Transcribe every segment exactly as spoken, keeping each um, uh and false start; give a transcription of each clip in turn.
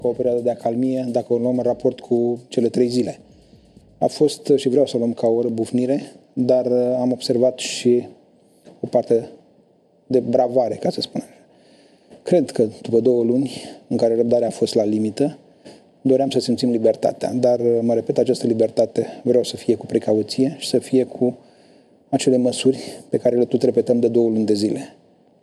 o perioadă de acalmie, dacă o luăm în raport cu cele trei zile. A fost, și vreau să o luăm ca o răbufnire, dar am observat și o parte de bravare, ca să spun așa. Cred că după două luni, în care răbdarea a fost la limită, doream să simțim libertatea, dar, mă repet, această libertate vreau să fie cu precauție și să fie cu acele măsuri pe care le tot repetăm de două luni de zile.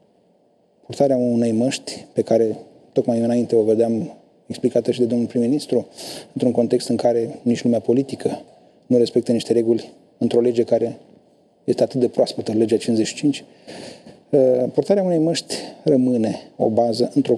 Purtarea unei măști, pe care tocmai înainte o vedeam explicată și de domnul prim-ministru, într-un context în care nici lumea politică nu respectă niște reguli într-o lege care este atât de proaspătă, legea cincizeci și cinci, purtarea unei măști rămâne o bază într-o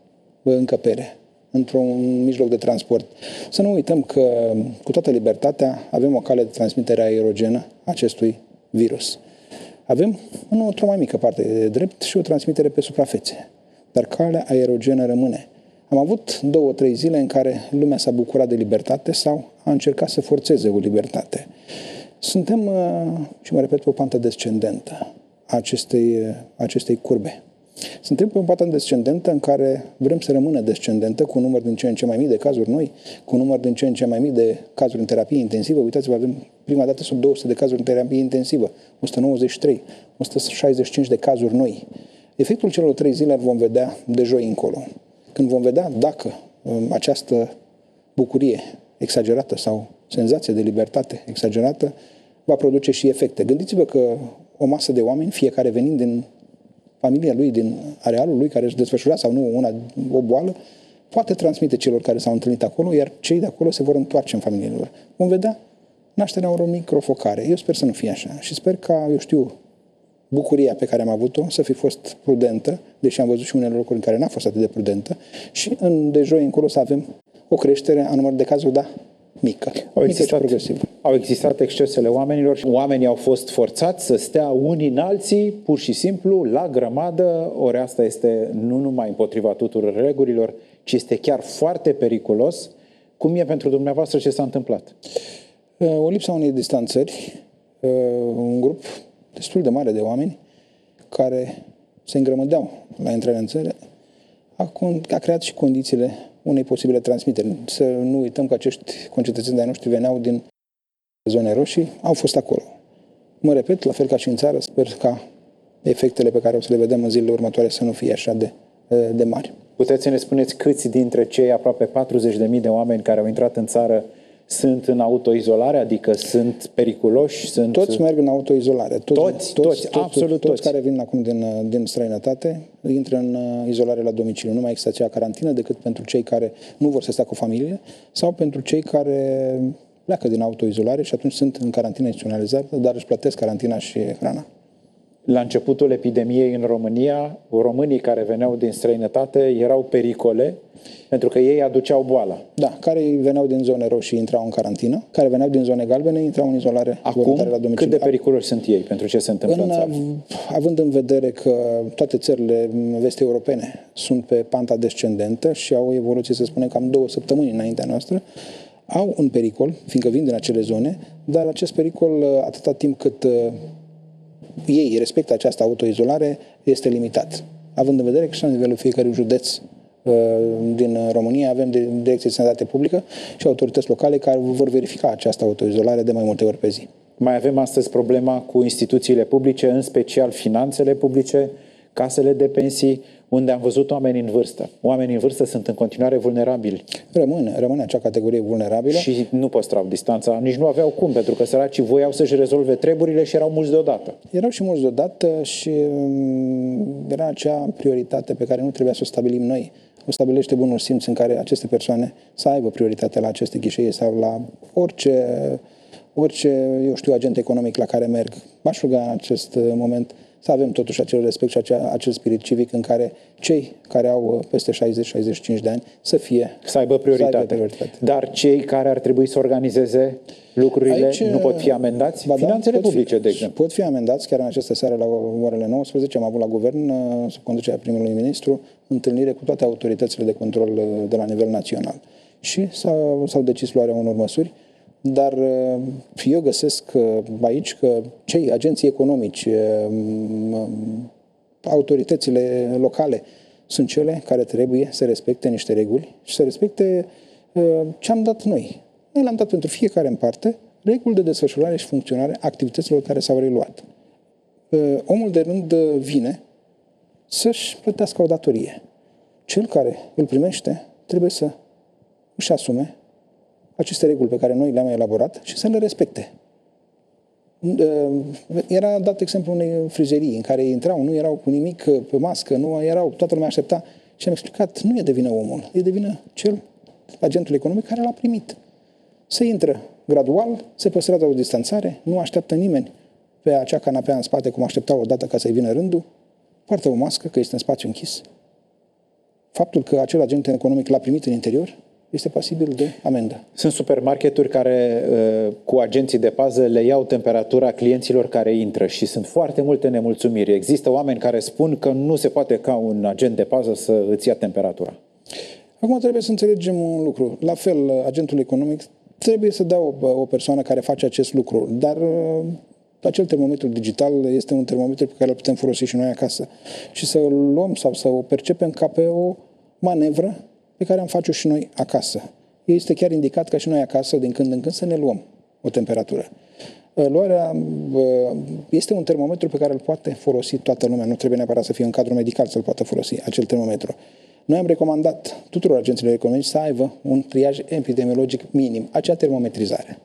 încăpere, într-un mijloc de transport. Să nu uităm că, cu toată libertatea, avem o cale de transmitere aerogenă a acestui virus. Avem, într-o mai mică parte de drept, și o transmitere pe suprafețe. Dar calea aerogenă rămâne. Am avut două, trei zile în care lumea s-a bucurat de libertate sau a încercat să forțeze o libertate. Suntem, și mă repet, pe o pantă descendentă a acestei, acestei curbe. Suntem pe o pantă descendentă în care vrem să rămână descendentă, cu un număr din ce în ce mai mic de cazuri noi, cu un număr din ce în ce mai mic de cazuri în terapie intensivă. Uitați-vă, avem prima dată sub două sute de cazuri în terapie intensivă, o sută nouăzeci și trei, o sută șaizeci și cinci de cazuri noi. Efectul celor trei zile îl vom vedea de joi încolo. Când vom vedea dacă um, această bucurie exagerată sau senzație de libertate exagerată va produce și efecte. Gândiți-vă că o masă de oameni, fiecare venind din familia lui, din arealul lui, care își desfășura sau nu una, o boală, poate transmite celor care s-au întâlnit acolo, iar cei de acolo se vor întoarce în familiile lor. Vom vedea nașterea unor microfocare. Eu sper să nu fie așa și sper ca, eu știu, bucuria pe care am avut-o să fi fost prudentă, deși am văzut și unele locuri în care n-a fost atât de prudentă, și în, de joi încolo să avem o creștere a numărului de cazuri, da, mică. Au mică existat, și progresivă. Au existat excesele oamenilor și oamenii au fost forțați să stea unii în alții, pur și simplu, la grămadă. Ori asta este nu numai împotriva tuturor regulilor, ci este chiar foarte periculos. Cum e pentru dumneavoastră ce s-a întâmplat? O lipsă a unei distanțări, un grup destul de mare de oameni care se îngrămădeau la intrarea în țară, a, a creat și condițiile unei posibile transmiteri. Să nu uităm că acești concetățeni de-ai noștri veneau din zone roșii, au fost acolo. Mă repet, la fel ca și în țară, sper ca efectele pe care o să le vedem în zilele următoare să nu fie așa de, de mari. Puteți să ne spuneți câți dintre cei aproape patruzeci de mii de oameni care au intrat în țară sunt în autoizolare, adică sunt periculoși? Sunt... Toți merg în autoizolare. Toți, toți, toți, toți, toți absolut toți. toți. Toți care vin acum din, din străinătate intră în izolare la domiciliu. Nu mai există acea carantină decât pentru cei care nu vor să stea cu familie sau pentru cei care pleacă din autoizolare și atunci sunt în carantină instituționalizată, dar își plătesc carantina și hrana. La începutul epidemiei în România, românii care veneau din străinătate erau pericole pentru că ei aduceau boala. Da, care veneau din zone roșii intrau în carantină, care veneau din zone galbene intrau în izolare voluntară la domiciliu. Cât de periculoși sunt ei pentru ce se întâmplă în, în țară? Având în vedere că toate țările vest europene sunt pe panta descendentă și au o evoluție, să spunem, cam două săptămâni înaintea noastră, au un pericol, fiindcă vin din acele zone, dar acest pericol, atâta timp cât uh, ei respectă această autoizolare, este limitat. Având în vedere că și la nivelul fiecărui județ uh, din România avem de Direcție de Sănătate Publică și autorități locale care vor verifica această autoizolare de mai multe ori pe zi. Mai avem astăzi problema cu instituțiile publice, în special finanțele publice, casele de pensii, unde am văzut oameni în vârstă. Oamenii în vârstă sunt în continuare vulnerabili. Rămâne, rămâne acea categorie vulnerabilă. Și nu păstrau distanța, nici nu aveau cum, pentru că săracii voiau să-și rezolve treburile și erau mulți deodată. Erau și mulți deodată și era acea prioritate pe care nu trebuia să o stabilim noi. O stabilește bunul simț în care aceste persoane să aibă prioritate la aceste ghișee sau la orice, orice, eu știu, agent economic la care merg. M-aș ruga în acest moment să avem totuși acel respect și acel, acel spirit civic în care cei care au peste șaizeci șaizeci și cinci de ani să fie să aibă prioritate. Să aibă prioritate. Dar cei care ar trebui să organizeze lucrurile aici, nu pot fi amendați? Da, finanțele publice, fi, de exemplu. Pot fi amendați. Chiar în această seară la orele nouăsprezece am avut la guvern, sub conducerea primului ministru, întâlnire cu toate autoritățile de control de la nivel național. Și s-au, s-au decis luarea unor măsuri. Dar eu găsesc aici că cei agenții economici, autoritățile locale sunt cele care trebuie să respecte niște reguli și să respecte uh, ce am dat noi. Noi le-am dat pentru fiecare în parte reguli de desfășurare și funcționare activităților care s-au reluat. Uh, omul de rând vine să-și plătească o datorie. Cel care îl primește trebuie să își asume aceste reguli pe care noi le-am elaborat și să le respecte. Era dat exemplu unei frizerii în care intrau, nu erau cu nimic pe mască, nu erau, toată lumea aștepta și am explicat, nu e de vină omul, e de vină cel, agentul economic care l-a primit. Se intră gradual, se păstrează o distanțare, nu așteaptă nimeni pe acea canapea în spate cum așteptau odată ca să-i vină rândul, poartă o mască că este în spațiu închis. Faptul că acel agent economic l-a primit în interior este pasibil de amendă. Sunt supermarketuri care cu agenții de pază le iau temperatura clienților care intră și sunt foarte multe nemulțumiri. Există oameni care spun că nu se poate ca un agent de pază să îți ia temperatura. Acum trebuie să înțelegem un lucru. La fel, agentul economic trebuie să dea o, o persoană care face acest lucru, dar acel termometru digital este un termometru pe care îl putem folosi și noi acasă și să îl luăm sau să o percepem ca pe o manevră pe care am face-o și noi acasă. Este chiar indicat ca și noi acasă, din când în când, să ne luăm o temperatură. Luarea este un termometru pe care îl poate folosi toată lumea. Nu trebuie neapărat să fie în cadrul medical să-l poată folosi, acel termometru. Noi am recomandat tuturor agenților economici să aibă un triaj epidemiologic minim, acea termometrizare.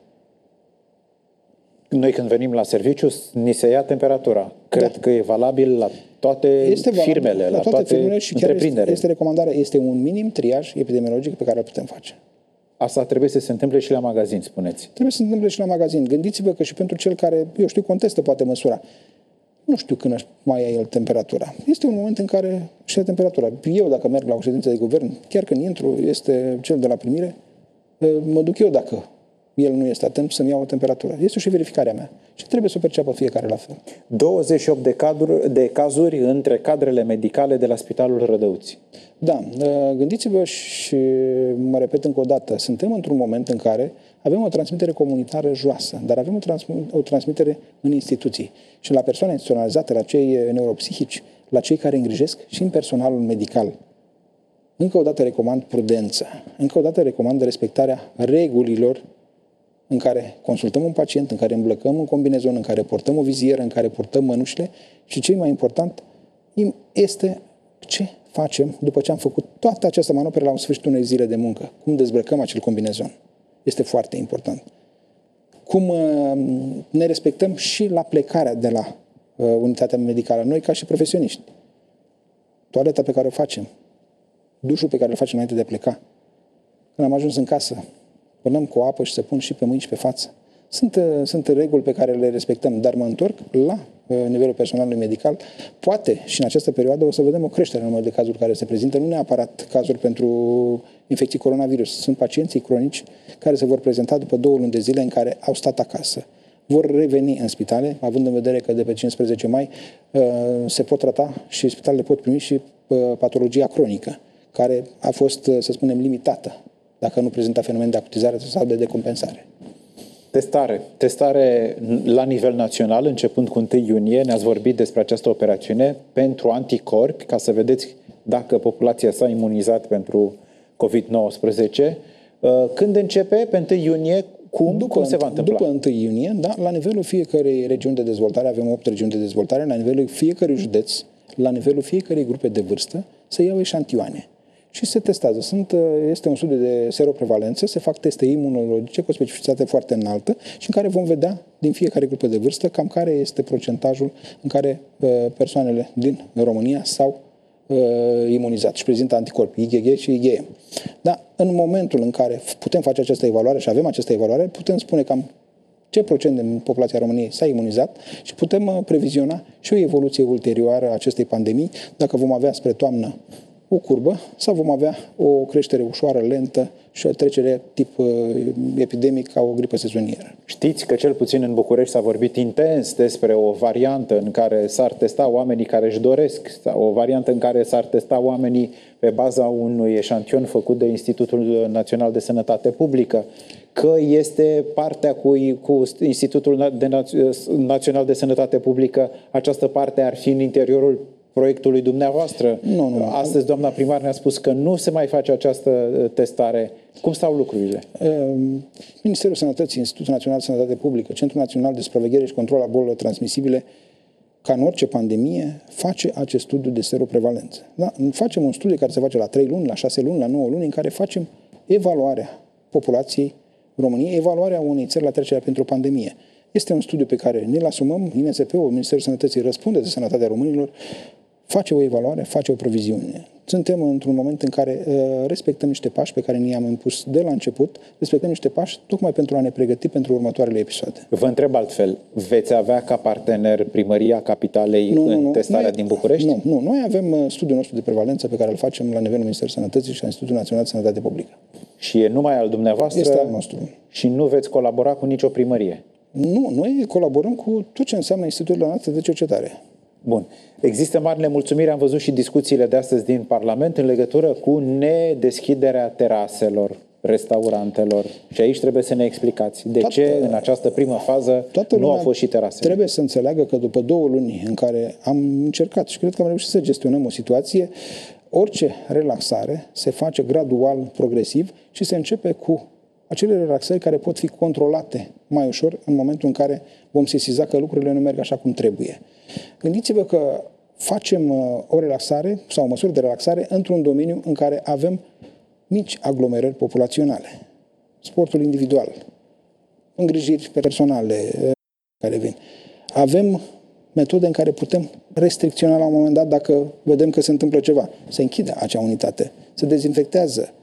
Noi când venim la serviciu, ni se ia temperatura. Cred da. că e valabil la toate este firmele, la, la toate, toate firmele și întreprinderile. Este, este recomandarea, este un minim triaj epidemiologic pe care îl putem face. Asta trebuie să se întâmple și la magazin, spuneți. Trebuie să se întâmple și la magazin. Gândiți-vă că și pentru cel care, eu știu, contestă poate măsura. Nu știu când mai ia el temperatura. Este un moment în care își ia temperatura. Eu, dacă merg la o ședință de guvern, chiar când intru, este cel de la primire, mă duc eu dacă el nu este atent să-mi iau o temperatură. Este și verificarea mea. Și trebuie să o perceapă fiecare la fel. douăzeci și opt de, cadru, de cazuri între cadrele medicale de la Spitalul Rădăuți. Da. Gândiți-vă și mă repet încă o dată. Suntem într-un moment în care avem o transmitere comunitară joasă, dar avem o, trans- o transmitere în instituții. Și la persoane instituționalizate, la cei neuropsihici, la cei care îngrijesc și în personalul medical. Încă o dată recomand prudență. Încă o dată recomand respectarea regulilor în care consultăm un pacient, în care îmblăcăm un combinezon, în care portăm o vizieră, în care portăm mănușile și cel mai important este ce facem după ce am făcut toată această manoperă la un sfârșit unei zile de muncă. Cum dezbrăcăm acel combinezon. Este foarte important. Cum ne respectăm și la plecarea de la unitatea medicală, noi ca și profesioniști. Toaleta pe care o facem, dușul pe care îl facem înainte de a pleca. Când am ajuns în casă, pânăm cu apă și să pun și pe mâini și pe față. Sunt, sunt reguli pe care le respectăm, dar mă întorc la nivelul personalului medical. Poate și în această perioadă o să vedem o creștere în numărul de cazuri care se prezintă, nu neapărat cazuri pentru infecții coronavirus. Sunt pacienții cronici care se vor prezenta după două luni de zile în care au stat acasă. Vor reveni în spitale, având în vedere că de pe cincisprezece mai se pot trata și spitalele pot primi și patologia cronică, care a fost, să spunem, limitată, dacă nu prezenta fenomen de acutizare sau de decompensare. Testare. Testare la nivel național, începând cu întâi iunie, ne-ați vorbit despre această operațiune pentru anticorpi, ca să vedeți dacă populația s-a imunizat pentru covid nouăsprezece. Când începe? Pe întâi iunie? Cum? După, Cum se va întâmpla? După întâi iunie, da, la nivelul fiecărei regiuni de dezvoltare, avem opt regiuni de dezvoltare, la nivelul fiecărui județ, la nivelul fiecărei grupe de vârstă, se iau eșantioane și se testează. Sunt, este un studiu de seroprevalență, se fac teste imunologice cu o specificitate foarte înaltă și în care vom vedea din fiecare grupă de vârstă cam care este procentajul în care uh, persoanele din România s-au uh, imunizat și prezintă anticorpi I G G și I G M. Dar în momentul în care putem face această evaluare și avem această evaluare, putem spune cam ce procent din populația României s-a imunizat și putem uh, previziona și o evoluție ulterioară a acestei pandemii, dacă vom avea spre toamnă o curbă sau vom avea o creștere ușoară, lentă și o trecere tip uh, epidemic ca o gripă sezonieră. Știți că cel puțin în București s-a vorbit intens despre o variantă în care s-ar testa oamenii care își doresc, sau o variantă în care s-ar testa oamenii pe baza unui eșantion făcut de Institutul Național de Sănătate Publică, că este partea cu, cu Institutul de Național de Sănătate Publică, această parte ar fi în interiorul proiectului dumneavoastră. Nu, nu. Astăzi doamna primar ne-a spus că nu se mai face această testare. Cum stau lucrurile? Ministerul Sănătății, Institutul Național de Sănătate Publică, Centrul Național de Supraveghere și Control a Bolilor Transmisibile, ca în orice pandemie, face acest studiu de seroprevalență. Da? Facem un studiu care se face la trei luni, la șase luni, la nouă luni, în care facem evaluarea populației României, evaluarea unei țări la trecerea pentru o pandemie. Este un studiu pe care ne-l asumăm, I N S P-ul, Ministerul Sănătății răspunde de sănătatea românilor, face o evaluare, face o previziune. Suntem într-un moment în care uh, respectăm niște pași pe care ni-am impus de la început, respectăm niște pași tocmai pentru a ne pregăti pentru următoarele episoade. Vă întreb altfel, veți avea ca partener Primăria Capitalei nu, în nu, nu. testarea Noi, din București? Nu, nu. Noi avem uh, studiul nostru de prevalență pe care îl facem la nivelul Ministerului Sănătății și la Institutul Național de Sănătate Publică. Și e numai al dumneavoastră? Este al nostru. Și nu veți colabora cu nicio primărie? Nu, noi colaborăm cu tot ce înseamnă instituțiile noastre de cercetare. Bun. Există mari nemulțumiri, am văzut și discuțiile de astăzi din Parlament în legătură cu nedeschiderea teraselor, restaurantelor. Și aici trebuie să ne explicați de toată, ce în această primă fază nu au fost și terasele. Trebuie să înțeleagă că după două luni în care am încercat și cred că am reușit să gestionăm o situație, orice relaxare se face gradual, progresiv și se începe cu acele relaxări care pot fi controlate mai ușor în momentul în care vom sesiza că lucrurile nu merg așa cum trebuie. Gândiți-vă că facem o relaxare sau o măsură de relaxare într-un domeniu în care avem mici aglomerări populaționale. Sportul individual, îngrijiri personale care vin. Avem metode în care putem restricționa la un moment dat dacă vedem că se întâmplă ceva. Se închide acea unitate, se dezinfectează,